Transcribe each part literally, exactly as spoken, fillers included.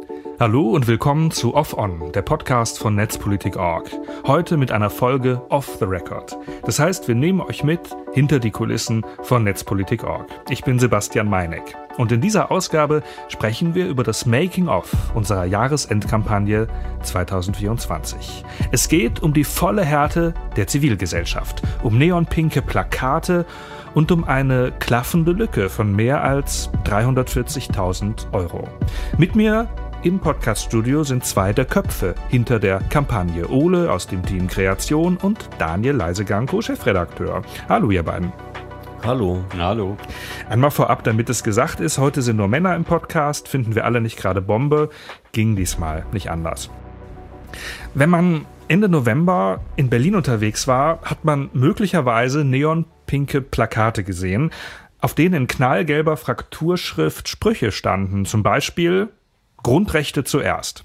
Hallo und willkommen zu Off On, der Podcast von Netzpolitik Punkt org. Heute mit einer Folge Off the Record. Das heißt, wir nehmen euch mit hinter die Kulissen von Netzpolitik Punkt org. Ich bin Sebastian Meineck und in dieser Ausgabe sprechen wir über das Making-of unserer Jahresendkampagne zwanzig vierundzwanzig. Es geht um die volle Härte der Zivilgesellschaft, um neonpinke Plakate und um eine klaffende Lücke von mehr als dreihundertvierzigtausend Euro. Mit mir im Podcaststudio sind zwei der Köpfe hinter der Kampagne. Ole aus dem Team Kreation und Daniel Leisegang, Co-Chefredakteur. Hallo ihr beiden. Hallo. Hallo. Einmal vorab, damit es gesagt ist, heute sind nur Männer im Podcast, finden wir alle nicht gerade Bombe, ging diesmal nicht anders. Wenn man Ende November in Berlin unterwegs war, hat man möglicherweise neonpinke Plakate gesehen, auf denen in knallgelber Frakturschrift Sprüche standen, zum Beispiel Grundrechte zuerst.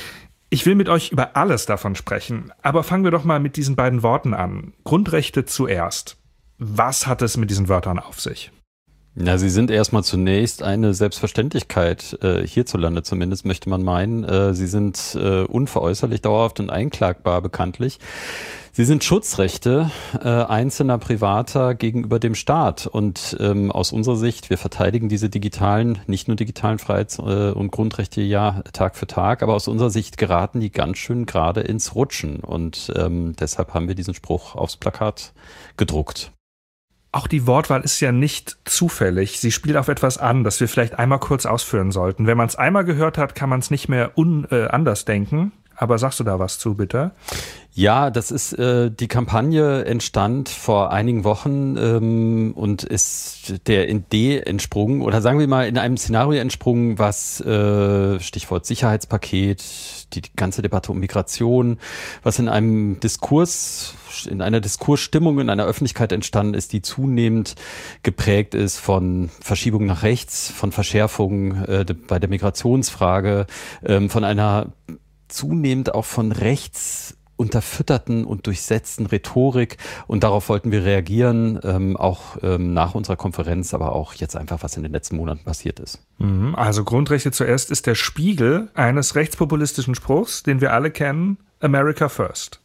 Ich will mit euch über alles davon sprechen, aber fangen wir doch mal mit diesen beiden Worten an. Grundrechte zuerst. Was hat es mit diesen Wörtern auf sich? Ja, sie sind erstmal zunächst eine Selbstverständlichkeit, äh, hierzulande zumindest möchte man meinen. Äh, sie sind äh, unveräußerlich, dauerhaft und einklagbar bekanntlich. Sie sind Schutzrechte äh, einzelner Privater gegenüber dem Staat. Und ähm, aus unserer Sicht, wir verteidigen diese digitalen, nicht nur digitalen Freiheits- äh, und Grundrechte ja Tag für Tag, aber aus unserer Sicht geraten die ganz schön gerade ins Rutschen. Und ähm, deshalb haben wir diesen Spruch aufs Plakat gedruckt. Auch die Wortwahl ist ja nicht zufällig. Sie spielt auf etwas an, das wir vielleicht einmal kurz ausführen sollten. Wenn man es einmal gehört hat, kann man es nicht mehr un, äh, anders denken. Aber sagst du da was zu, bitte? Ja, das ist, äh, die Kampagne entstand vor einigen Wochen ähm, und ist der Idee entsprungen, oder sagen wir mal in einem Szenario entsprungen, was äh, Stichwort Sicherheitspaket, die, die ganze Debatte um Migration, was in einem Diskurs, in einer Diskursstimmung in einer Öffentlichkeit entstanden ist, die zunehmend geprägt ist von Verschiebung nach rechts, von Verschärfungen äh, de, bei der Migrationsfrage, ähm, von einer zunehmend auch von rechts unterfütterten und durchsetzten Rhetorik, und darauf wollten wir reagieren, ähm, auch ähm, nach unserer Konferenz, aber auch jetzt einfach, was in den letzten Monaten passiert ist. Also Grundrechte zuerst ist der Spiegel eines rechtspopulistischen Spruchs, den wir alle kennen, America First.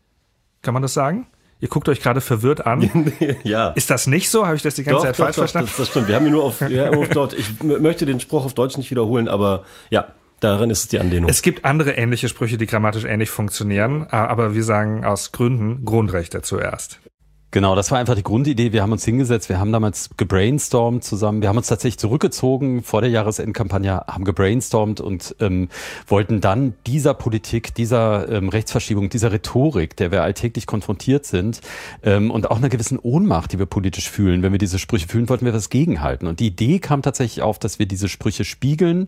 Kann man das sagen? Ihr guckt euch gerade verwirrt an. Ja. Ist das nicht so? Habe ich das die ganze doch, Zeit doch, falsch doch, verstanden? Das, das stimmt. Wir haben ihn nur auf, ja, auf Deutsch. Ich m- möchte den Spruch auf Deutsch nicht wiederholen, aber ja, darin ist es die Anlehnung. Es gibt andere ähnliche Sprüche, die grammatisch ähnlich funktionieren, aber wir sagen aus Gründen Grundrechte zuerst. Genau, das war einfach die Grundidee. Wir haben uns hingesetzt, wir haben damals gebrainstormt zusammen. Wir haben uns tatsächlich zurückgezogen vor der Jahresendkampagne, haben gebrainstormt und ähm, wollten dann dieser Politik, dieser ähm, Rechtsverschiebung, dieser Rhetorik, der wir alltäglich konfrontiert sind, ähm, und auch einer gewissen Ohnmacht, die wir politisch fühlen, wenn wir diese Sprüche fühlen, wollten wir was gegenhalten. Und die Idee kam tatsächlich auf, dass wir diese Sprüche spiegeln,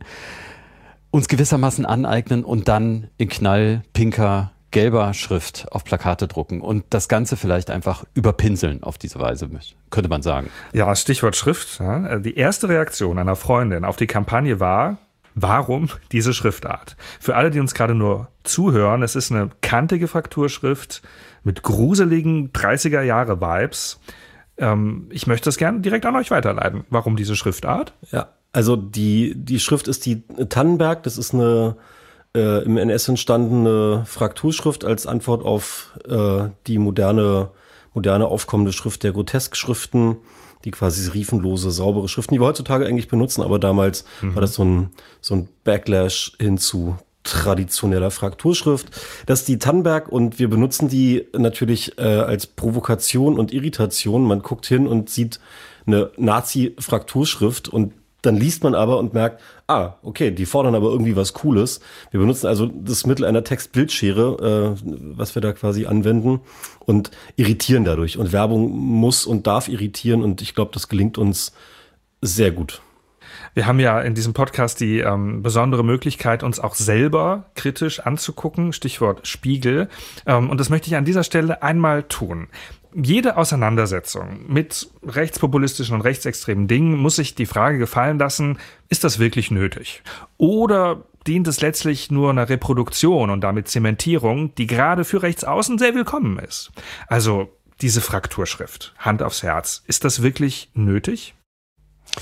uns gewissermaßen aneignen und dann in knallpinker, gelber Schrift auf Plakate drucken und das Ganze vielleicht einfach überpinseln auf diese Weise, könnte man sagen. Ja, Stichwort Schrift. Ja. Die erste Reaktion einer Freundin auf die Kampagne war, warum diese Schriftart? Für alle, die uns gerade nur zuhören, es ist eine kantige Frakturschrift mit gruseligen dreißiger-Jahre-Vibes. Ähm, ich möchte das gerne direkt an euch weiterleiten. Warum diese Schriftart? Ja, also die, die Schrift ist die Tannenberg, das ist eine äh, im N S entstandene Frakturschrift als Antwort auf äh, die moderne, moderne aufkommende Schrift der Groteskschriften, die quasi riefenlose, saubere Schriften, die wir heutzutage eigentlich benutzen, aber damals mhm. war das so ein, so ein Backlash hin zu traditioneller Frakturschrift. Das ist die Tannenberg und wir benutzen die natürlich äh, als Provokation und Irritation. Man guckt hin und sieht eine Nazi-Frakturschrift und dann liest man aber und merkt, ah, okay, die fordern aber irgendwie was Cooles. Wir benutzen also das Mittel einer Text-Bild-Schere, äh, was wir da quasi anwenden und irritieren dadurch. Und Werbung muss und darf irritieren und ich glaube, das gelingt uns sehr gut. Wir haben ja in diesem Podcast die ähm, besondere Möglichkeit, uns auch selber kritisch anzugucken, Stichwort Spiegel. Ähm, und das möchte ich an dieser Stelle einmal tun. Jede Auseinandersetzung mit rechtspopulistischen und rechtsextremen Dingen muss sich die Frage gefallen lassen, ist das wirklich nötig? Oder dient es letztlich nur einer Reproduktion und damit Zementierung, die gerade für Rechtsaußen sehr willkommen ist? Also diese Frakturschrift, Hand aufs Herz, ist das wirklich nötig?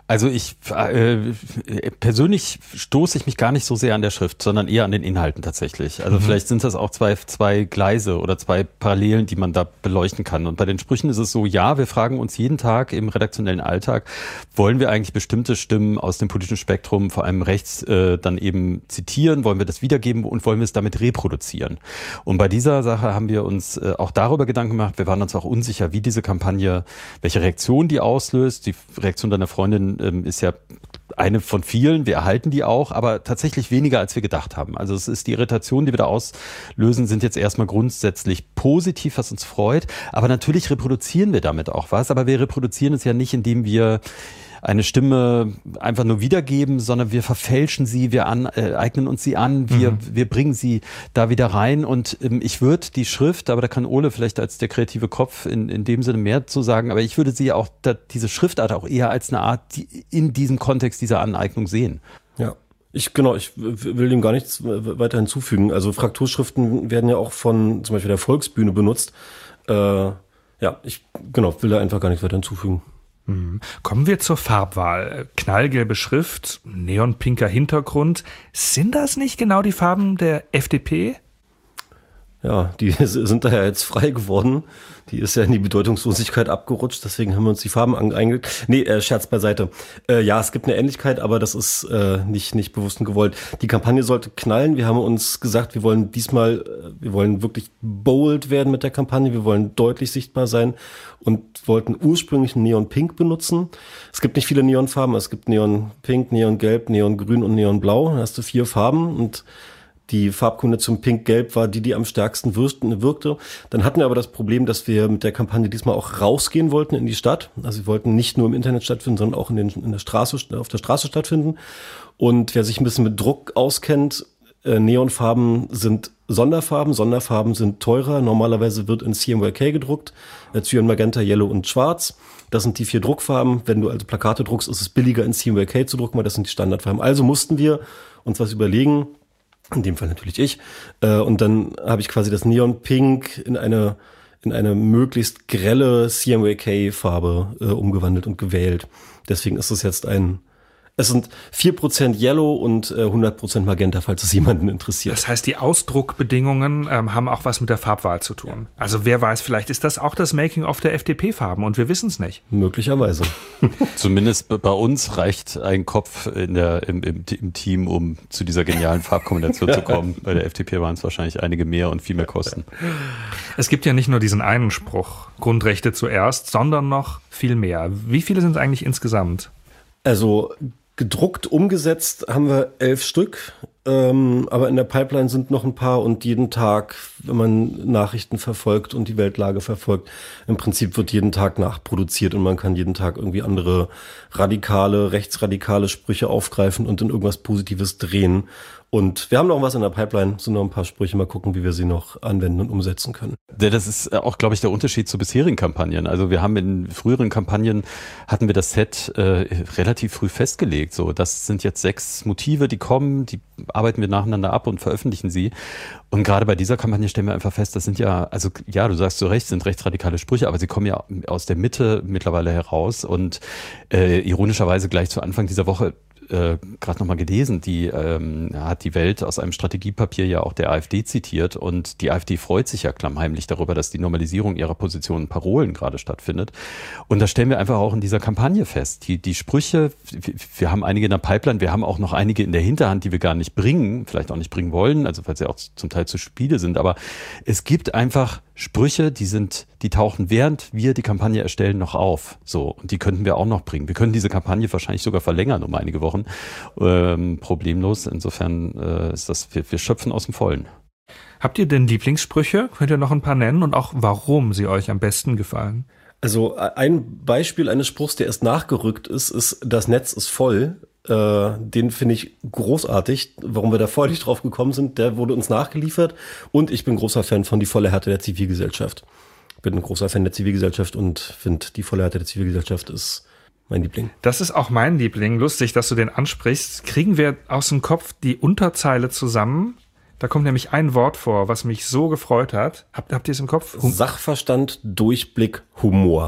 Also ich äh, persönlich stoße ich mich gar nicht so sehr an der Schrift, sondern eher an den Inhalten tatsächlich. Also mhm. vielleicht sind das auch zwei, zwei Gleise oder zwei Parallelen, die man da beleuchten kann. Und bei den Sprüchen ist es so, ja, wir fragen uns jeden Tag im redaktionellen Alltag, wollen wir eigentlich bestimmte Stimmen aus dem politischen Spektrum, vor allem rechts, äh, dann eben zitieren, wollen wir das wiedergeben und wollen wir es damit reproduzieren? Und bei dieser Sache haben wir uns äh, auch darüber Gedanken gemacht, wir waren uns auch unsicher, wie diese Kampagne, welche Reaktion die auslöst. Die Reaktion deiner Freundin ist ja eine von vielen, wir erhalten die auch, aber tatsächlich weniger, als wir gedacht haben. Also es ist die Irritation, die wir da auslösen, sind jetzt erstmal grundsätzlich positiv, was uns freut, aber natürlich reproduzieren wir damit auch was, aber wir reproduzieren es ja nicht, indem wir eine Stimme einfach nur wiedergeben, sondern wir verfälschen sie, wir an, äh, eignen uns sie an, wir, mhm. wir bringen sie da wieder rein und ähm, ich würde die Schrift, aber da kann Ole vielleicht als der kreative Kopf in, in dem Sinne mehr zu sagen, aber ich würde sie auch, da, diese Schriftart auch eher als eine Art die in diesem Kontext dieser Aneignung sehen. Ja. Ich, genau, ich will dem gar nichts weiter hinzufügen. Also Frakturschriften werden ja auch von zum Beispiel der Volksbühne benutzt. Äh, ja, ich, genau, will da einfach gar nichts weiter hinzufügen. Kommen wir zur Farbwahl. Knallgelbe Schrift, neonpinker Hintergrund. Sind das nicht genau die Farben der F D P? Ja, die sind daher jetzt frei geworden. Die ist ja in die Bedeutungslosigkeit abgerutscht, deswegen haben wir uns die Farben eingelegt. Nee, äh, Scherz beiseite. Äh, ja, es gibt eine Ähnlichkeit, aber das ist äh, nicht nicht bewusst und gewollt. Die Kampagne sollte knallen. Wir haben uns gesagt, wir wollen diesmal, äh, wir wollen wirklich bold werden mit der Kampagne. Wir wollen deutlich sichtbar sein und wollten ursprünglich Neon Pink benutzen. Es gibt nicht viele Neonfarben. Es gibt Neon Pink, Neon Gelb, Neon Grün und Neon Blau. Da hast du vier Farben und die Farbkombination Pink-Gelb war die, die am stärksten wirkte. Dann hatten wir aber das Problem, dass wir mit der Kampagne diesmal auch rausgehen wollten in die Stadt. Also wir wollten nicht nur im Internet stattfinden, sondern auch in, den, in der Straße, auf der Straße stattfinden. Und wer sich ein bisschen mit Druck auskennt, äh, Neonfarben sind Sonderfarben. Sonderfarben sind teurer. Normalerweise wird in C M Y K gedruckt. Äh, Cyan, Magenta, Yellow und Schwarz. Das sind die vier Druckfarben. Wenn du also Plakate druckst, ist es billiger in C M Y K zu drucken, weil das sind die Standardfarben. Also mussten wir uns was überlegen. In dem Fall natürlich ich. Und dann habe ich quasi das Neon Pink in eine in eine möglichst grelle C M Y K-Farbe äh, umgewandelt und gewählt. Deswegen ist es jetzt ein, es sind vier Prozent Yellow und äh, hundert Prozent Magenta, falls es jemanden interessiert. Das heißt, die Ausdruckbedingungen ähm, haben auch was mit der Farbwahl zu tun. Also wer weiß, vielleicht ist das auch das Making-of der F D P-Farben und wir wissen es nicht. Möglicherweise. Zumindest bei uns reicht ein Kopf in der, im, im, im Team, um zu dieser genialen Farbkombination zu kommen. Bei der F D P waren es wahrscheinlich einige mehr und viel mehr Kosten. Es gibt ja nicht nur diesen einen Spruch, Grundrechte zuerst, sondern noch viel mehr. Wie viele sind es eigentlich insgesamt? Also gedruckt, umgesetzt haben wir elf Stück, ähm, aber in der Pipeline sind noch ein paar und jeden Tag, wenn man Nachrichten verfolgt und die Weltlage verfolgt, im Prinzip wird jeden Tag nachproduziert und man kann jeden Tag irgendwie andere radikale, rechtsradikale Sprüche aufgreifen und in irgendwas Positives drehen. Und wir haben noch was in der Pipeline, sind noch ein paar Sprüche, mal gucken, wie wir sie noch anwenden und umsetzen können. Das ist auch, glaube ich, der Unterschied zu bisherigen Kampagnen. Also wir haben in früheren Kampagnen, hatten wir das Set äh, relativ früh festgelegt. So, das sind jetzt sechs Motive, die kommen, die arbeiten wir nacheinander ab und veröffentlichen sie. Und gerade bei dieser Kampagne stellen wir einfach fest, das sind ja, also ja, du sagst zu Recht, sind rechtsradikale Sprüche, aber sie kommen ja aus der Mitte mittlerweile heraus. Und äh, ironischerweise gleich zu Anfang dieser Woche Äh, gerade nochmal gelesen, die ähm, hat die Welt aus einem Strategiepapier ja auch der AfD zitiert und die AfD freut sich ja klammheimlich darüber, dass die Normalisierung ihrer Positionen und Parolen gerade stattfindet. Und das stellen wir einfach auch in dieser Kampagne fest. Die, die Sprüche, wir, wir haben einige in der Pipeline, wir haben auch noch einige in der Hinterhand, die wir gar nicht bringen, vielleicht auch nicht bringen wollen, also weil sie auch zum Teil zu Spiele sind, aber es gibt einfach Sprüche, die sind, die tauchen während wir die Kampagne erstellen noch auf. So, und die könnten wir auch noch bringen. Wir können diese Kampagne wahrscheinlich sogar verlängern um einige Wochen. Ähm, problemlos. Insofern äh, ist das, wir, wir schöpfen aus dem Vollen. Habt ihr denn Lieblingssprüche? Könnt ihr noch ein paar nennen und auch warum sie euch am besten gefallen? Also ein Beispiel eines Spruchs, der erst nachgerückt ist, ist, das Netz ist voll. Äh, den finde ich großartig. Warum wir da vorher nicht drauf gekommen sind, der wurde uns nachgeliefert. Und ich bin großer Fan von Die volle Härte der Zivilgesellschaft. Ich bin ein großer Fan der Zivilgesellschaft und finde, Die volle Härte der Zivilgesellschaft ist mein Liebling. Das ist auch mein Liebling. Lustig, dass du den ansprichst. Kriegen wir aus dem Kopf die Unterzeile zusammen? Da kommt nämlich ein Wort vor, was mich so gefreut hat. Habt, habt ihr es im Kopf? Hum- Sachverstand, Durchblick, Humor.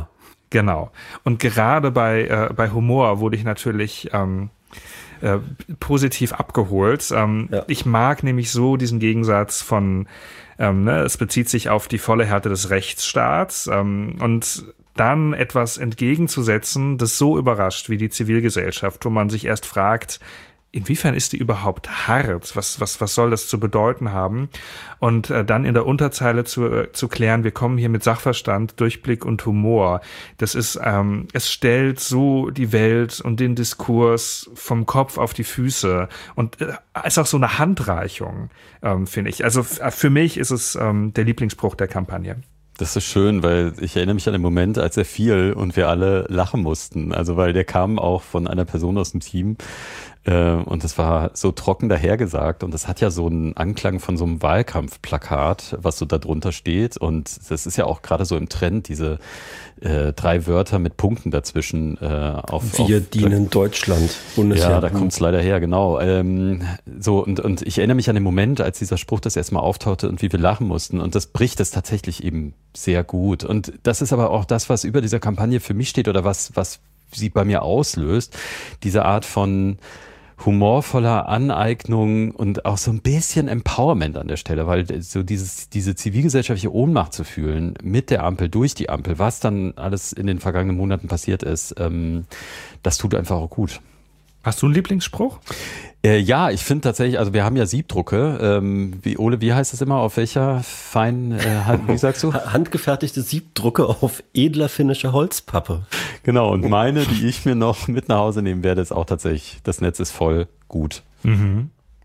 Genau. Und gerade bei, äh, bei Humor wurde ich natürlich ähm, äh, positiv abgeholt. Ähm, ja. Ich mag nämlich so diesen Gegensatz von, ähm, ne, es bezieht sich auf die volle Härte des Rechtsstaats ähm, und dann etwas entgegenzusetzen, das so überrascht wie die Zivilgesellschaft, wo man sich erst fragt, inwiefern ist die überhaupt hart? Was, was, was soll das zu bedeuten haben? Und äh, dann in der Unterzeile zu, äh, zu klären, wir kommen hier mit Sachverstand, Durchblick und Humor. Das ist, ähm, es stellt so die Welt und den Diskurs vom Kopf auf die Füße und äh, ist auch so eine Handreichung, ähm, finde ich. Also f- für mich ist es ähm, der Lieblingsspruch der Kampagne. Das ist schön, weil ich erinnere mich an den Moment, als er fiel und wir alle lachen mussten. Also weil der kam auch von einer Person aus dem Team äh, und das war so trocken dahergesagt und das hat ja so einen Anklang von so einem Wahlkampfplakat, was so da drunter steht und das ist ja auch gerade so im Trend, diese äh, drei Wörter mit Punkten dazwischen. Äh, auf, Wir auf, dienen Deutschland. Bundesjahr. Ja, da kommt es leider her, genau. Ähm, so und, und ich erinnere mich an den Moment, als dieser Spruch das erstmal auftauchte und wie wir lachen mussten und das bricht es tatsächlich eben sehr gut. Und das ist aber auch das, was über dieser Kampagne für mich steht oder was, was sie bei mir auslöst. Diese Art von humorvoller Aneignung und auch so ein bisschen Empowerment an der Stelle, weil so dieses, diese zivilgesellschaftliche Ohnmacht zu fühlen mit der Ampel, durch die Ampel, was dann alles in den vergangenen Monaten passiert ist, ähm, das tut einfach auch gut. Hast du einen Lieblingsspruch? Äh, ja, ich finde tatsächlich, also wir haben ja Siebdrucke. Ähm, wie, Ole, wie heißt das immer? Auf welcher feinen, äh, wie sagst du? Handgefertigte Siebdrucke auf edler finnischer Holzpappe. Genau, und meine, die ich mir noch mit nach Hause nehmen werde, ist auch tatsächlich, das Netz ist voll gut. Mhm.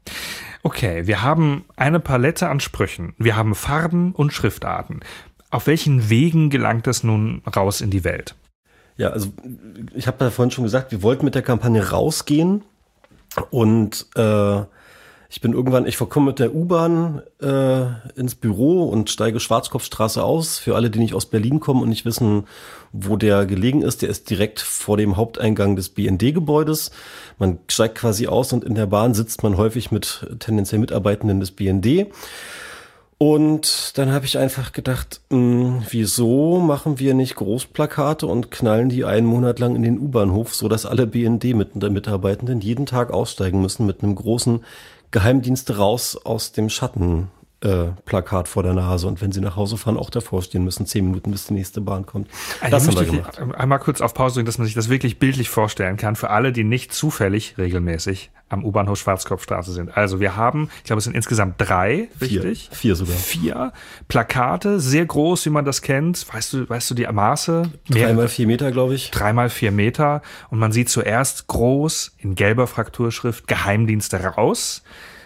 Okay, wir haben eine Palette an Sprüchen. Wir haben Farben und Schriftarten. Auf welchen Wegen gelangt es nun raus in die Welt? Ja, also ich habe da vorhin schon gesagt, wir wollten mit der Kampagne rausgehen und äh, ich bin irgendwann, ich komme mit der U-Bahn äh, ins Büro und steige Schwarzkopfstraße aus. Für alle, die nicht aus Berlin kommen und nicht wissen, wo der gelegen ist, der ist direkt vor dem Haupteingang des B N D-Gebäudes. Man steigt quasi aus und in der Bahn sitzt man häufig mit tendenziell Mitarbeitenden des B N D. Und dann habe ich einfach gedacht, mh, wieso machen wir nicht Großplakate und knallen die einen Monat lang in den U-Bahnhof, sodass alle B N D-Mitarbeitenden jeden Tag aussteigen müssen mit einem großen Geheimdienst raus aus dem Schatten. Äh, Plakat vor der Nase und wenn sie nach Hause fahren, auch davor stehen müssen, zehn Minuten, bis die nächste Bahn kommt. Das haben wir gemacht. Einmal kurz auf Pause drücken, dass man sich das wirklich bildlich vorstellen kann, für alle, die nicht zufällig regelmäßig am U-Bahnhof Schwarzkopfstraße sind. Also wir haben, ich glaube, es sind insgesamt drei, richtig? Vier, vier sogar. Vier Plakate, sehr groß, wie man das kennt. Weißt du, weißt du die Maße? Dreimal vier Meter, glaube ich. Dreimal vier Meter. Und man sieht zuerst groß in gelber Frakturschrift Geheimdienste raus.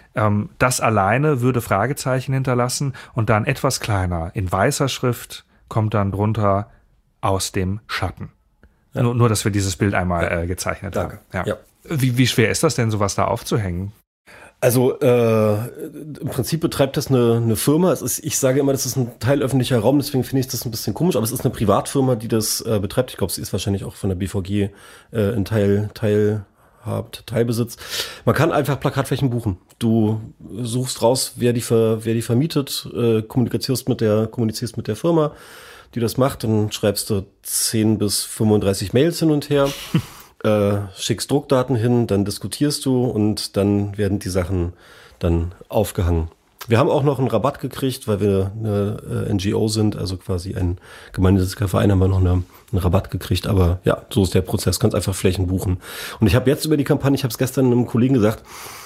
Das alleine würde Fragezeichen hinterlassen und dann etwas kleiner in weißer Schrift kommt dann drunter aus dem Schatten. Ja. Nur, nur, dass wir dieses Bild einmal ja. äh, gezeichnet Danke. haben. Ja. Ja. Wie, wie schwer ist das denn, sowas da aufzuhängen? Also äh, im Prinzip betreibt das eine, eine Firma. Es ist, ich sage immer, das ist ein teilöffentlicher Raum, deswegen finde ich das ein bisschen komisch, aber es ist eine Privatfirma, die das äh, betreibt. Ich glaube, sie ist wahrscheinlich auch von der B V G äh, in Teil, Teil habt, Teilbesitz. Man kann einfach Plakatflächen buchen. Du suchst raus, wer die, ver, wer die vermietet, äh, kommunizierst mit der, kommunizierst mit der Firma, die das macht, dann schreibst du zehn bis fünfunddreißig Mails hin und her, äh, schickst Druckdaten hin, dann diskutierst du und dann werden die Sachen dann aufgehangen. Wir haben auch noch einen Rabatt gekriegt, weil wir eine äh, N G O sind, also quasi ein gemeinnütziger Verein, haben wir noch eine, einen Rabatt gekriegt. Aber ja, so ist der Prozess, kannst einfach Flächen buchen. Und ich habe jetzt über die Kampagne, ich habe es gestern einem Kollegen gesagt,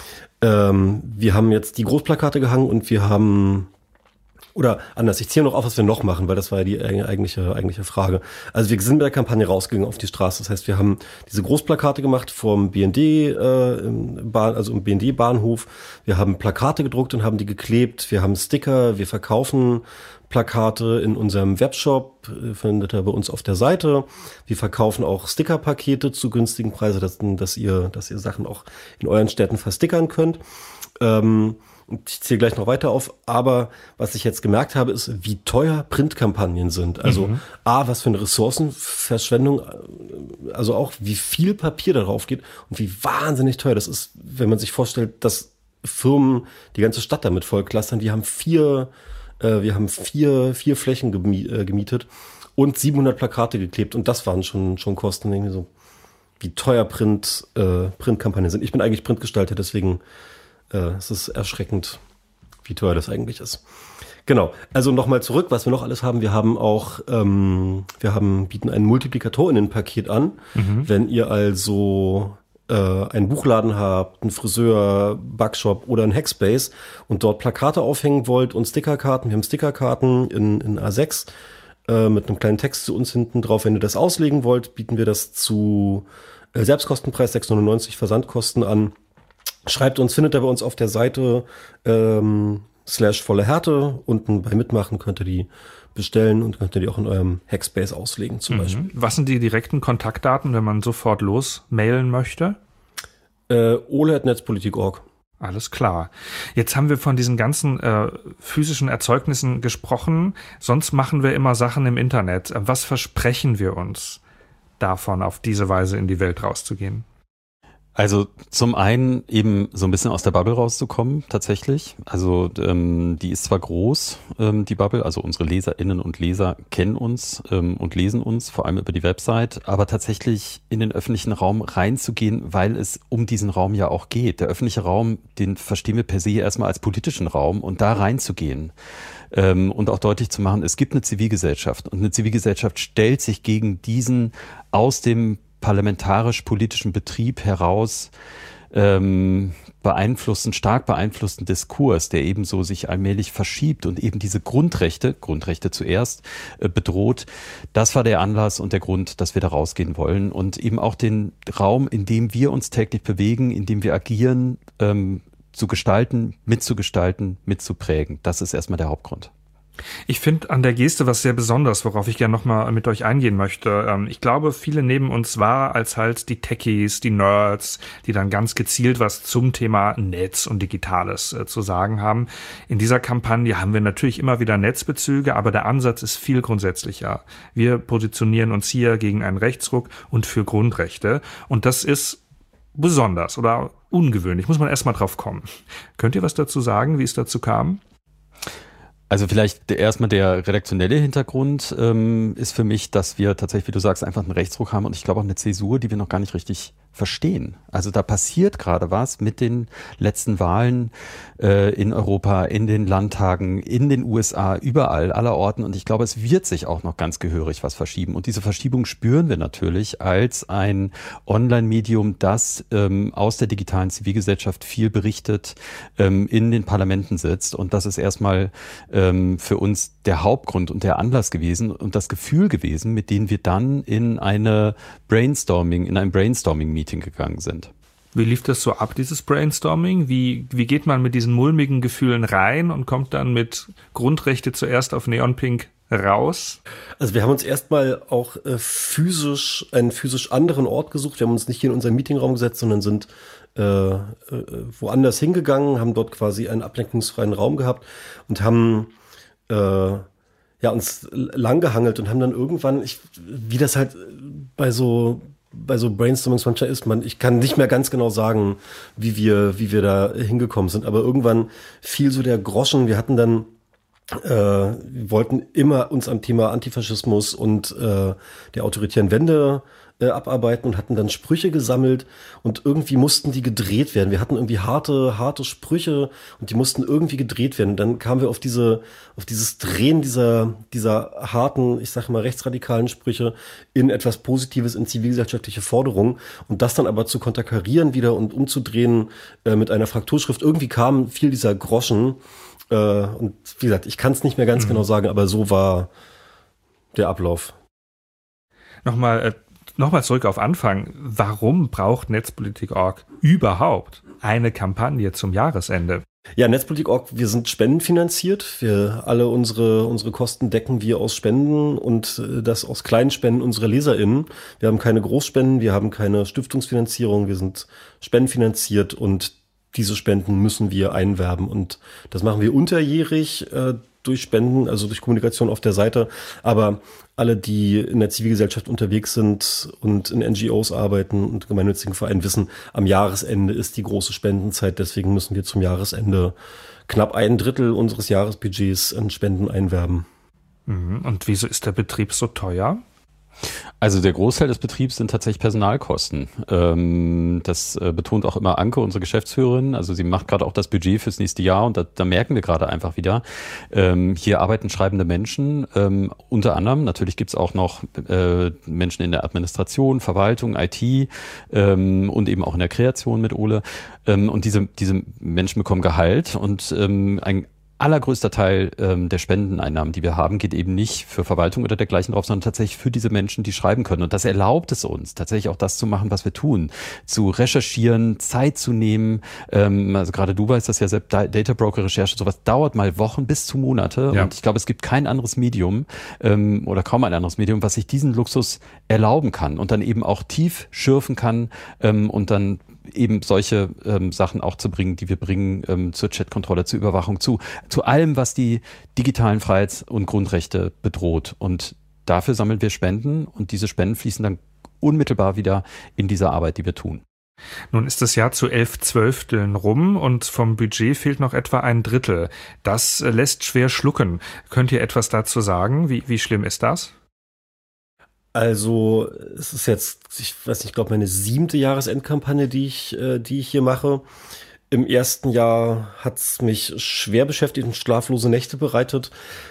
ähm, wir haben jetzt die Großplakate gehangen und wir haben, oder anders, ich zähle noch auf, was wir noch machen, weil das war ja die eigentliche, eigentliche Frage. Also wir sind mit der Kampagne rausgegangen auf die Straße. Das heißt, wir haben diese Großplakate gemacht vom B N D, äh, im Bahn, also im B N D-Bahnhof. Wir haben Plakate gedruckt und haben die geklebt. Wir haben Sticker, wir verkaufen Plakate in unserem Webshop, äh, findet ihr bei uns auf der Seite. Wir verkaufen auch Stickerpakete zu günstigen Preisen, dass, dass ihr, dass ihr Sachen auch in euren Städten verstickern könnt. Ähm, Und ich zähle gleich noch weiter auf, aber was ich jetzt gemerkt habe, ist, wie teuer Printkampagnen sind. Also mhm. A, was für eine Ressourcenverschwendung, also auch wie viel Papier darauf geht und wie wahnsinnig teuer das ist, wenn man sich vorstellt, dass Firmen die ganze Stadt damit vollklustern. Wir haben vier, äh, wir haben vier, vier Flächen gemietet und siebenhundert Plakate geklebt. Und das waren schon, schon Kosten, irgendwie so, wie teuer Print, äh, Printkampagnen sind. Ich bin eigentlich Printgestalter, deswegen äh, es ist erschreckend, wie teuer das eigentlich ist. Genau, also nochmal zurück, was wir noch alles haben. Wir haben auch, ähm, wir haben, bieten ein MultiplikatorInnen-Paket an. Mhm. Wenn ihr also äh, einen Buchladen habt, einen Friseur, Backshop oder einen Hackspace und dort Plakate aufhängen wollt und Stickerkarten, wir haben Stickerkarten in, in A sechs äh, mit einem kleinen Text zu uns hinten drauf. Wenn ihr das auslegen wollt, bieten wir das zu äh, Selbstkostenpreis sechs neunundneunzig Versandkosten an. Schreibt uns, findet ihr bei uns auf der Seite ähm, slash volle Härte. Unten bei Mitmachen könnt ihr die bestellen und könnt ihr die auch in eurem Hackspace auslegen zum mhm. Beispiel. Was sind die direkten Kontaktdaten, wenn man sofort los mailen möchte? Äh, ole at netzpolitik punkt org. Alles klar. Jetzt haben wir von diesen ganzen äh, physischen Erzeugnissen gesprochen. Sonst machen wir immer Sachen im Internet. Was versprechen wir uns davon, auf diese Weise in die Welt rauszugehen? Also zum einen eben so ein bisschen aus der Bubble rauszukommen, tatsächlich. Also ähm, die ist zwar groß, ähm, die Bubble, also unsere LeserInnen und Leser kennen uns ähm, und lesen uns, vor allem über die Website, aber tatsächlich in den öffentlichen Raum reinzugehen, weil es um diesen Raum ja auch geht. Der öffentliche Raum, den verstehen wir per se erstmal als politischen Raum und da reinzugehen. Ähm, und auch deutlich zu machen, es gibt eine Zivilgesellschaft und eine Zivilgesellschaft stellt sich gegen diesen aus dem parlamentarisch-politischen Betrieb heraus ähm, beeinflussten, stark beeinflussten Diskurs, der ebenso sich allmählich verschiebt und eben diese Grundrechte, Grundrechte zuerst, äh, bedroht. Das war der Anlass und der Grund, dass wir da rausgehen wollen und eben auch den Raum, in dem wir uns täglich bewegen, in dem wir agieren, ähm, zu gestalten, mitzugestalten, mitzuprägen. Das ist erstmal der Hauptgrund. Ich finde an der Geste was sehr Besonderes, worauf ich gerne nochmal mit euch eingehen möchte. Ich glaube, viele nehmen uns wahr als halt die Techies, die Nerds, die dann ganz gezielt was zum Thema Netz und Digitales äh, zu sagen haben. In dieser Kampagne haben wir natürlich immer wieder Netzbezüge, aber der Ansatz ist viel grundsätzlicher. Wir positionieren uns hier gegen einen Rechtsruck und für Grundrechte. Und das ist besonders oder ungewöhnlich, muss man erstmal drauf kommen. Könnt ihr was dazu sagen, wie es dazu kam? Also vielleicht erstmal der redaktionelle Hintergrund ähm, ist für mich, dass wir tatsächlich, wie du sagst, einfach einen Rechtsruck haben und ich glaube auch eine Zäsur, die wir noch gar nicht richtig verstehen. Also da passiert gerade was mit den letzten Wahlen äh, in Europa, in den Landtagen, in den U S A, überall, aller Orten und ich glaube, es wird sich auch noch ganz gehörig was verschieben und diese Verschiebung spüren wir natürlich als ein Online-Medium, das ähm, aus der digitalen Zivilgesellschaft viel berichtet, ähm, in den Parlamenten sitzt und das ist erstmal ähm, für uns der Hauptgrund und der Anlass gewesen und das Gefühl gewesen, mit dem wir dann in eine Brainstorming, in ein Brainstorming-Meeting gegangen sind. Wie lief das so ab, dieses Brainstorming? Wie, wie geht man mit diesen mulmigen Gefühlen rein und kommt dann mit Grundrechte zuerst auf Neonpink raus? Also wir haben uns erstmal auch äh, physisch, einen physisch anderen Ort gesucht. Wir haben uns nicht hier in unseren Meetingraum gesetzt, sondern sind äh, äh, woanders hingegangen, haben dort quasi einen ablenkungsfreien Raum gehabt und haben äh, ja, uns lang gehangelt und haben dann irgendwann, ich, wie das halt bei so bei so Brainstormings manchmal ist, man, ich kann nicht mehr ganz genau sagen, wie wir, wie wir da hingekommen sind, aber irgendwann fiel so der Groschen. Wir hatten dann, äh, wir wollten immer uns am Thema Antifaschismus und äh, der autoritären Wende äh, abarbeiten und hatten dann Sprüche gesammelt und irgendwie mussten die gedreht werden. Wir hatten irgendwie harte, harte Sprüche und die mussten irgendwie gedreht werden. Und dann kamen wir auf diese, auf dieses Drehen dieser, dieser harten, ich sage mal rechtsradikalen Sprüche in etwas Positives, in zivilgesellschaftliche Forderungen und das dann aber zu konterkarieren wieder und umzudrehen äh, mit einer Frakturschrift. Irgendwie kam viel dieser Groschen äh, und wie gesagt, ich kann es nicht mehr ganz mhm. genau sagen, aber so war der Ablauf. Nochmal, äh Nochmal zurück auf Anfang. Warum braucht Netzpolitik Punkt org überhaupt eine Kampagne zum Jahresende? Ja, Netzpolitik Punkt org, wir sind spendenfinanziert. Wir alle unsere unsere Kosten decken wir aus Spenden und das aus kleinen Spenden unserer LeserInnen. Wir haben keine Großspenden, wir haben keine Stiftungsfinanzierung, wir sind spendenfinanziert und diese Spenden müssen wir einwerben und das machen wir unterjährig äh, durch Spenden, also durch Kommunikation auf der Seite, aber alle, die in der Zivilgesellschaft unterwegs sind und in N G Os arbeiten und gemeinnützigen Vereinen wissen, am Jahresende ist die große Spendenzeit, deswegen müssen wir zum Jahresende knapp ein Drittel unseres Jahresbudgets an Spenden einwerben. Und wieso ist der Betrieb so teuer? Also der Großteil des Betriebs sind tatsächlich Personalkosten. Ähm, das äh, betont auch immer Anke, unsere Geschäftsführerin. Also sie macht gerade auch das Budget fürs nächste Jahr und da, da merken wir gerade einfach wieder, ähm, hier arbeiten schreibende Menschen. Ähm, unter anderem, natürlich gibt's auch noch äh, Menschen in der Administration, Verwaltung, I T ähm, und eben auch in der Kreation mit Ole. Ähm, und diese, diese Menschen bekommen Gehalt und ähm, ein allergrößter Teil ähm, der Spendeneinnahmen, die wir haben, geht eben nicht für Verwaltung oder dergleichen drauf, sondern tatsächlich für diese Menschen, die schreiben können. Und das erlaubt es uns, tatsächlich auch das zu machen, was wir tun. Zu recherchieren, Zeit zu nehmen. Ähm, also gerade du weißt das ja, selbst Data Broker Recherche, sowas dauert mal Wochen bis zu Monate. Ja. Und ich glaube, es gibt kein anderes Medium ähm, oder kaum ein anderes Medium, was sich diesen Luxus erlauben kann und dann eben auch tief schürfen kann ähm, und dann eben solche ähm, Sachen auch zu bringen, die wir bringen ähm, zur Chatkontrolle, zur Überwachung, zu, zu allem, was die digitalen Freiheits- und Grundrechte bedroht. Und dafür sammeln wir Spenden und diese Spenden fließen dann unmittelbar wieder in diese Arbeit, die wir tun. Nun ist das Jahr zu elf Zwölfteln rum und vom Budget fehlt noch etwa ein Drittel. Das äh, lässt schwer schlucken. Könnt ihr etwas dazu sagen? Wie, wie schlimm ist das? Also es ist jetzt, ich weiß nicht, ich glaube meine siebte Jahresendkampagne, die ich, äh, die ich hier mache. Im ersten Jahr hat es mich schwer beschäftigt und schlaflose Nächte bereitet.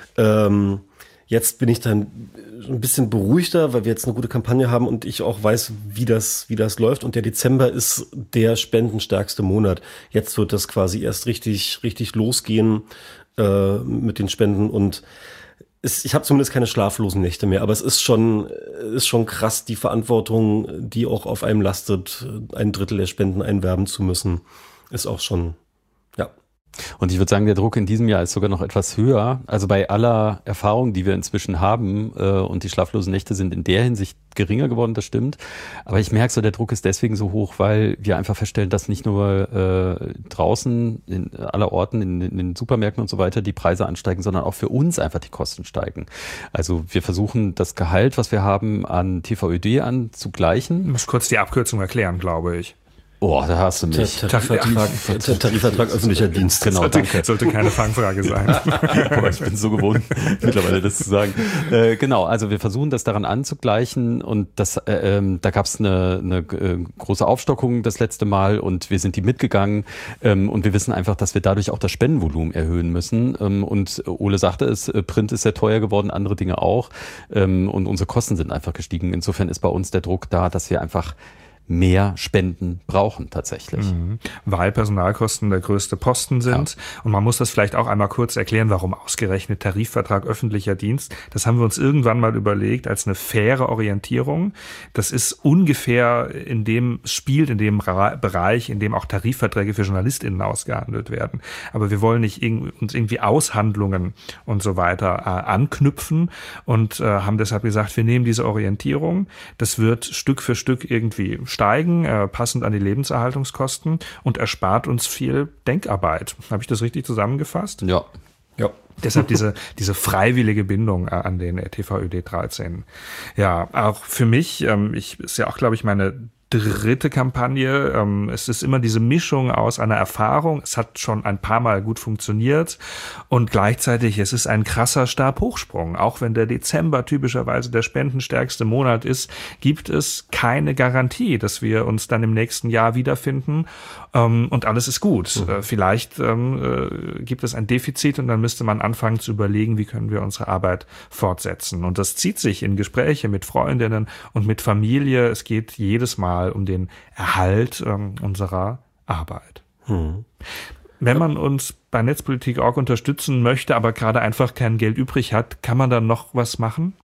Ähm, jetzt bin ich dann ein bisschen beruhigter, weil wir jetzt eine gute Kampagne haben und ich auch weiß, wie das, wie das läuft. Und der Dezember ist der spendenstärkste Monat. Jetzt wird das quasi erst richtig, richtig losgehen äh, mit den Spenden und Es, ich habe zumindest keine schlaflosen Nächte mehr, aber es ist schon, ist schon krass, die Verantwortung, die auch auf einem lastet, ein Drittel der Spenden einwerben zu müssen, ist auch schon, ja. Und ich würde sagen, der Druck in diesem Jahr ist sogar noch etwas höher. Also bei aller Erfahrung, die wir inzwischen haben, äh, und die schlaflosen Nächte sind in der Hinsicht geringer geworden, das stimmt. Aber ich merke so, der Druck ist deswegen so hoch, weil wir einfach feststellen, dass nicht nur äh, draußen in aller Orten, in, in den Supermärkten und so weiter die Preise ansteigen, sondern auch für uns einfach die Kosten steigen. Also wir versuchen das Gehalt, was wir haben, an T V Ö D anzugleichen. Ich muss kurz die Abkürzung erklären, glaube ich. Oh, da hast du mich. Tarifvertrag, Tarifvertrag öffentlicher Dienst. Genau, sollte, danke. Sollte keine Fangfrage sein. Boah, ich bin so gewohnt, mittlerweile das zu sagen. Äh, genau, also wir versuchen das daran anzugleichen und das, äh, ähm, da gab es eine, eine äh, große Aufstockung das letzte Mal und wir sind die mitgegangen ähm, und wir wissen einfach, dass wir dadurch auch das Spendenvolumen erhöhen müssen. Ähm, und Ole sagte es, Print ist sehr teuer geworden, andere Dinge auch ähm, und unsere Kosten sind einfach gestiegen. Insofern ist bei uns der Druck da, dass wir einfach mehr Spenden brauchen tatsächlich. Mhm. Weil Personalkosten der größte Posten sind. Ja. Und man muss das vielleicht auch einmal kurz erklären, warum ausgerechnet Tarifvertrag öffentlicher Dienst. Das haben wir uns irgendwann mal überlegt als eine faire Orientierung. Das ist ungefähr in dem, spielt in dem Bereich, in dem auch Tarifverträge für JournalistInnen ausgehandelt werden. Aber wir wollen nicht uns irgendwie Aushandlungen und so weiter äh, anknüpfen und äh, haben deshalb gesagt, wir nehmen diese Orientierung. Das wird Stück für Stück irgendwie steigen, äh, passend an die Lebenserhaltungskosten und erspart uns viel Denkarbeit. Habe ich das richtig zusammengefasst? Ja. Ja. Deshalb diese, diese freiwillige Bindung äh, an den äh, T V Ö D dreizehn. Ja, auch für mich, ähm, ich, ist ja auch, glaube ich, meine dritte Kampagne. Ähm, es ist immer diese Mischung aus einer Erfahrung. Es hat schon ein paar Mal gut funktioniert und gleichzeitig es ist ein krasser Stabhochsprung. Auch wenn der Dezember typischerweise der spendenstärkste Monat ist, gibt es keine Garantie, dass wir uns dann im nächsten Jahr wiederfinden ähm, und alles ist gut. Mhm. Äh, vielleicht ähm, äh, gibt es ein Defizit und dann müsste man anfangen zu überlegen, wie können wir unsere Arbeit fortsetzen. Und das zieht sich in Gespräche mit Freundinnen und mit Familie. Es geht jedes Mal um den Erhalt ähm, unserer Arbeit. Hm. Wenn man uns bei Netzpolitik Punkt org unterstützen möchte, aber gerade einfach kein Geld übrig hat, kann man dann noch was machen?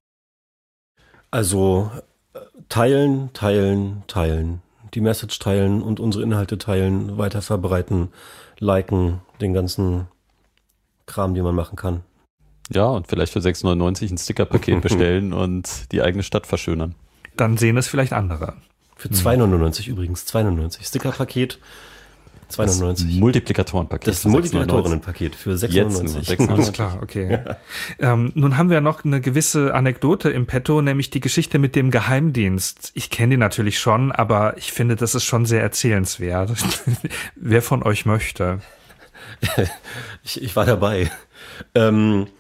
Also teilen, teilen, teilen. Die Message teilen und unsere Inhalte teilen, weiter verbreiten, liken, den ganzen Kram, den man machen kann. Ja, und vielleicht für sechs neunundneunzig ein Stickerpaket bestellen und die eigene Stadt verschönern. Dann sehen es vielleicht andere. Für zwei neunundneunzig übrigens, zwei neunundneunzig. Stickerpaket, zwei neunundneunzig. Das Multiplikatorenpaket. Das Multiplikatorinnenpaket für sechs neunundneunzig. Alles klar, okay. Ja. Ähm, nun haben wir noch eine gewisse Anekdote im Petto, nämlich die Geschichte mit dem Geheimdienst. Ich kenne die natürlich schon, aber ich finde, das ist schon sehr erzählenswert. Wer von euch möchte? ich, ich war dabei. Ähm,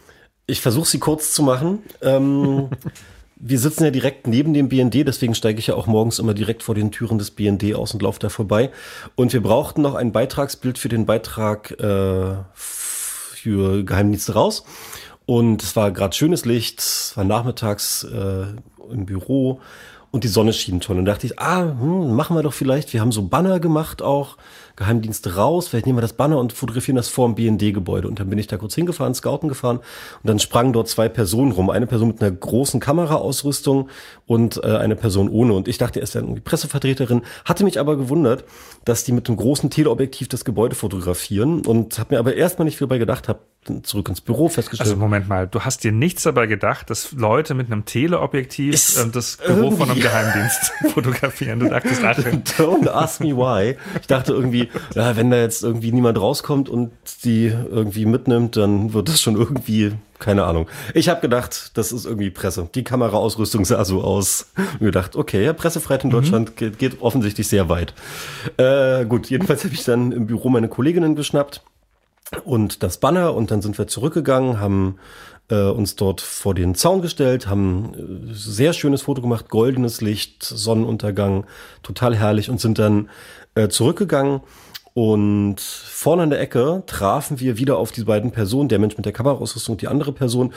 Ich versuche sie kurz zu machen. Ähm, wir sitzen ja direkt neben dem B N D, deswegen steige ich ja auch morgens immer direkt vor den Türen des B N D aus und laufe da vorbei. Und wir brauchten noch ein Beitragsbild für den Beitrag äh, für Geheimdienste raus. Und es war gerade schönes Licht, es war nachmittags äh, im Büro und die Sonne schien toll. Und da dachte ich, ah, hm, machen wir doch vielleicht, wir haben so Banner gemacht auch, Geheimdienste raus, vielleicht nehmen wir das Banner und fotografieren das vor dem B N D-Gebäude. Und dann bin ich da kurz hingefahren, scouten gefahren und dann sprangen dort zwei Personen rum. Eine Person mit einer großen Kameraausrüstung und äh, eine Person ohne. Und ich dachte, er ist ja irgendwie Pressevertreterin, hatte mich aber gewundert, dass die mit einem großen Teleobjektiv das Gebäude fotografieren und habe mir aber erstmal nicht viel dabei gedacht, habe zurück ins Büro festgestellt. Also Moment mal, du hast dir nichts dabei gedacht, dass Leute mit einem Teleobjektiv äh, das Büro von einem Geheimdienst fotografieren. Du dachtest, ach, don't ask me why. Ich dachte irgendwie, ja, wenn da jetzt irgendwie niemand rauskommt und die irgendwie mitnimmt, dann wird das schon irgendwie, keine Ahnung. Ich habe gedacht, das ist irgendwie Presse. Die Kameraausrüstung sah so aus. Und gedacht, okay, ja, Pressefreiheit in Deutschland mhm. geht, geht offensichtlich sehr weit. Äh, gut, jedenfalls habe ich dann im Büro meine Kolleginnen geschnappt und das Banner und dann sind wir zurückgegangen, haben äh, uns dort vor den Zaun gestellt, haben äh, sehr schönes Foto gemacht, goldenes Licht, Sonnenuntergang, total herrlich und sind dann äh, zurückgegangen und vorne an der Ecke trafen wir wieder auf die beiden Personen, der Mensch mit der Kameraausrüstung und die andere Person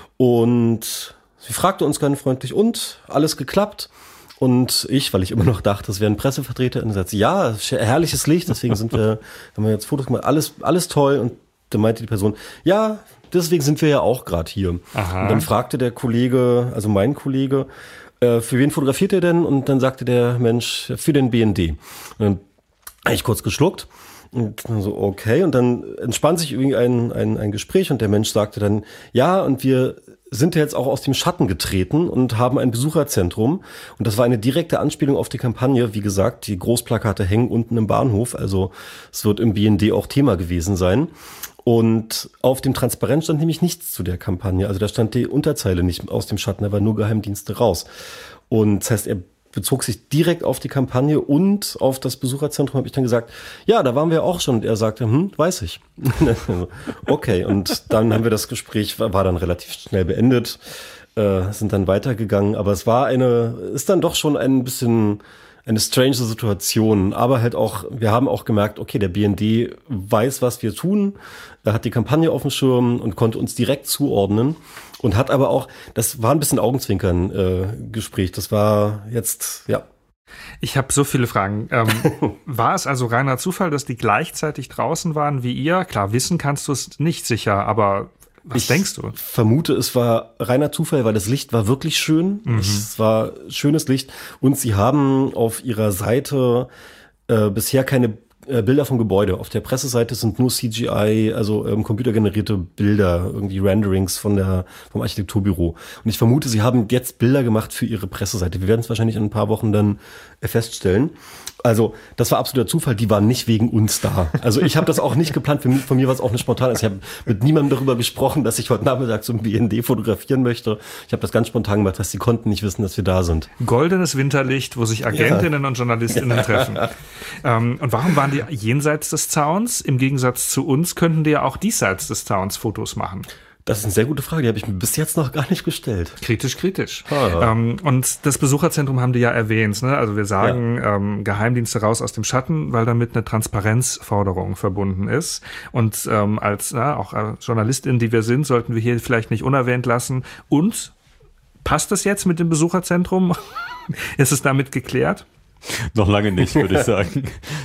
und sie fragte uns ganz freundlich, und alles geklappt? Und ich, weil ich immer noch dachte, das wären Pressevertreter, und sagte, ja, herrliches Licht, deswegen sind wir, haben wir jetzt Fotos gemacht, alles, alles toll. Und dann meinte die Person, ja, deswegen sind wir ja auch gerade hier. Aha. Und dann fragte der Kollege, also mein Kollege, äh, für wen fotografiert er denn? Und dann sagte der Mensch, für den B N D. Und dann habe ich kurz geschluckt. Und dann so, okay. Und dann entspann sich irgendwie ein, ein, ein Gespräch und der Mensch sagte dann, ja, und wir sind ja jetzt auch aus dem Schatten getreten und haben ein Besucherzentrum. Und das war eine direkte Anspielung auf die Kampagne. Wie gesagt, die Großplakate hängen unten im Bahnhof. Also es wird im B N D auch Thema gewesen sein. Und auf dem Transparent stand nämlich nichts zu der Kampagne. Also da stand die Unterzeile nicht aus dem Schatten, da war nur Geheimdienste raus. Und das heißt, er bezog sich direkt auf die Kampagne und auf das Besucherzentrum, habe ich dann gesagt, ja, da waren wir auch schon. Und er sagte, hm, weiß ich. Okay, und dann haben wir das Gespräch, war dann relativ schnell beendet, äh, sind dann weitergegangen. Aber es war eine, ist dann doch schon ein bisschen eine strange Situation. Aber halt auch, wir haben auch gemerkt, okay, der B N D weiß, was wir tun. Er hat die Kampagne auf dem Schirm und konnte uns direkt zuordnen. Und hat aber auch, das war ein bisschen Augenzwinkern äh, Gespräch. Das war jetzt, ja. Ich habe so viele Fragen. Ähm, war es also reiner Zufall, dass die gleichzeitig draußen waren wie ihr? Klar, wissen kannst du es nicht sicher, aber was ich denkst du? Ich vermute, es war reiner Zufall, weil das Licht war wirklich schön. Mhm. Es war schönes Licht. Und sie haben auf ihrer Seite äh, bisher keine Bilder vom Gebäude. Auf der Presseseite sind nur C G I, also ähm, computergenerierte Bilder, irgendwie Renderings von der vom Architekturbüro. Und ich vermute, sie haben jetzt Bilder gemacht für ihre Presseseite. Wir werden es wahrscheinlich in ein paar Wochen dann äh, feststellen. Also das war absoluter Zufall, die waren nicht wegen uns da. Also ich habe das auch nicht geplant, für mich, von mir war es auch nicht spontan. Also ich habe mit niemandem darüber gesprochen, dass ich heute Nachmittag zum B N D fotografieren möchte. Ich habe das ganz spontan gemacht, dass die konnten nicht wissen, dass wir da sind. Goldenes Winterlicht, wo sich Agentinnen ja. und Journalistinnen ja. treffen. Ähm, und warum waren die jenseits des Zauns? Im Gegensatz zu uns könnten die ja auch diesseits des Zauns Fotos machen. Das ist eine sehr gute Frage, die habe ich mir bis jetzt noch gar nicht gestellt. Kritisch, kritisch. Ah. Ähm, und das Besucherzentrum haben die ja erwähnt. Ne? Also wir sagen ja. ähm, Geheimdienste raus aus dem Schatten, weil damit eine Transparenzforderung verbunden ist. Und ähm, als ja, auch als Journalistin, die wir sind, sollten wir hier vielleicht nicht unerwähnt lassen. Und passt das jetzt mit dem Besucherzentrum? Ist es damit geklärt? Noch lange nicht, würde ich sagen.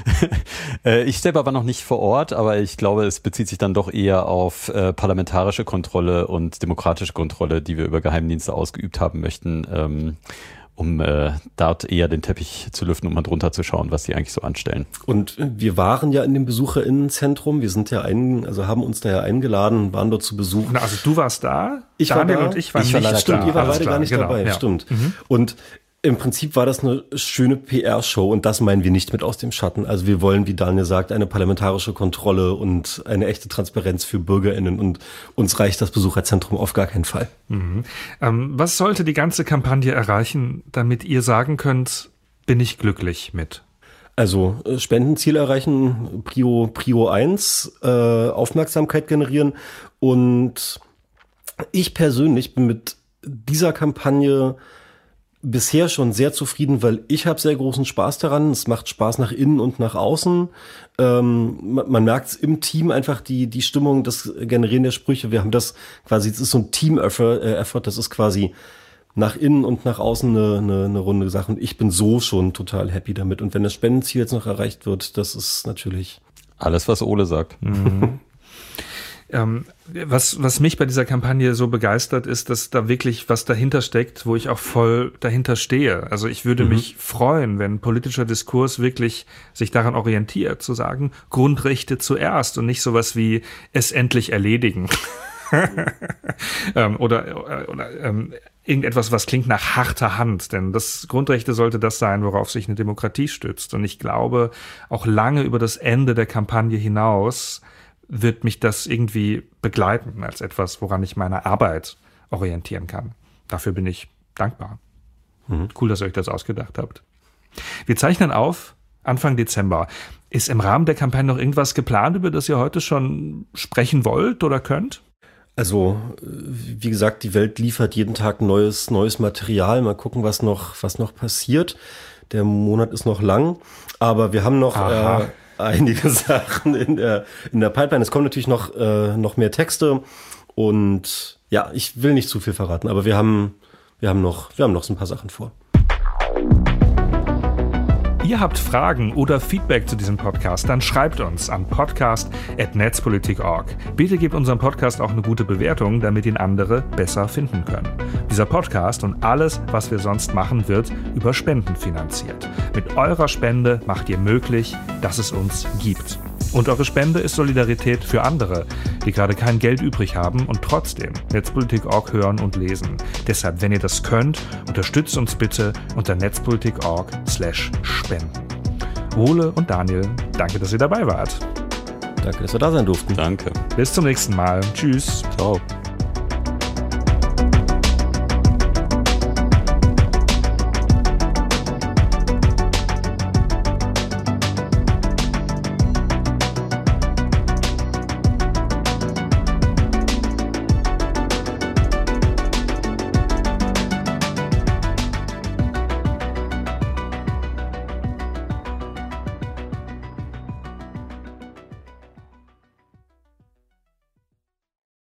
Ich selber war noch nicht vor Ort, aber ich glaube, es bezieht sich dann doch eher auf äh, parlamentarische Kontrolle und demokratische Kontrolle, die wir über Geheimdienste ausgeübt haben möchten, ähm, um äh, dort eher den Teppich zu lüften, um mal drunter zu schauen, was die eigentlich so anstellen. Und wir waren ja in dem BesucherInnenzentrum, wir sind ja ein, also haben uns da ja eingeladen, waren dort zu Besuch. Na, also du warst da, ich Daniel war da, und ich waren ich nicht war stimmt, da. Ihr wart Alles beide klar, gar nicht genau, dabei, ja. stimmt. Mhm. Und im Prinzip war das eine schöne P R-Show und das meinen wir nicht mit aus dem Schatten. Also wir wollen, wie Daniel sagt, eine parlamentarische Kontrolle und eine echte Transparenz für BürgerInnen und uns reicht das Besucherzentrum auf gar keinen Fall. Mhm. Ähm, was sollte die ganze Kampagne erreichen, damit ihr sagen könnt, bin ich glücklich mit? Also äh, Spendenziel erreichen, Prio, Prio eins, äh, Aufmerksamkeit generieren und ich persönlich bin mit dieser Kampagne bisher schon sehr zufrieden, weil ich habe sehr großen Spaß daran. Es macht Spaß nach innen und nach außen. Ähm, man, man merkt es im Team einfach, die die Stimmung, das Generieren der Sprüche. Wir haben das quasi, es ist so ein Team-Effort, äh, Effort, das ist quasi nach innen und nach außen eine, eine, eine runde Sache. Und ich bin so schon total happy damit. Und wenn das Spendenziel jetzt noch erreicht wird, das ist natürlich... Alles, was Ole sagt. Mhm. Ähm, was, was mich bei dieser Kampagne so begeistert, ist, dass da wirklich was dahinter steckt, wo ich auch voll dahinter stehe. Also ich würde mhm. mich freuen, wenn politischer Diskurs wirklich sich daran orientiert, zu sagen, Grundrechte zuerst und nicht sowas wie es endlich erledigen. ähm, oder oder ähm, irgendetwas, was klingt nach harter Hand, denn das Grundrechte sollte das sein, worauf sich eine Demokratie stützt. Und ich glaube, auch lange über das Ende der Kampagne hinaus wird mich das irgendwie begleiten als etwas, woran ich meine Arbeit orientieren kann. Dafür bin ich dankbar. Mhm. Cool, dass ihr euch das ausgedacht habt. Wir zeichnen auf Anfang Dezember. Ist im Rahmen der Kampagne noch irgendwas geplant, über das ihr heute schon sprechen wollt oder könnt? Also, wie gesagt, die Welt liefert jeden Tag neues, neues Material. Mal gucken, was noch, was noch passiert. Der Monat ist noch lang, aber wir haben noch äh, einige Sachen in der, in der Pipeline. Es kommen natürlich noch, äh, noch mehr Texte und ja, ich will nicht zu viel verraten, aber wir haben, wir haben noch, wir haben noch so ein paar Sachen vor. Ihr habt Fragen oder Feedback zu diesem Podcast, dann schreibt uns an podcast at netzpolitik punkt org. Bitte gebt unserem Podcast auch eine gute Bewertung, damit ihn andere besser finden können. Dieser Podcast und alles, was wir sonst machen, wird über Spenden finanziert. Mit eurer Spende macht ihr möglich, dass es uns gibt. Und eure Spende ist Solidarität für andere, die gerade kein Geld übrig haben und trotzdem Netzpolitik punkt org hören und lesen. Deshalb, wenn ihr das könnt, unterstützt uns bitte unter netzpolitik punkt org slash spenden. Ole und Daniel, danke, dass ihr dabei wart. Danke, dass wir da sein durften. Danke. Bis zum nächsten Mal. Tschüss. Ciao.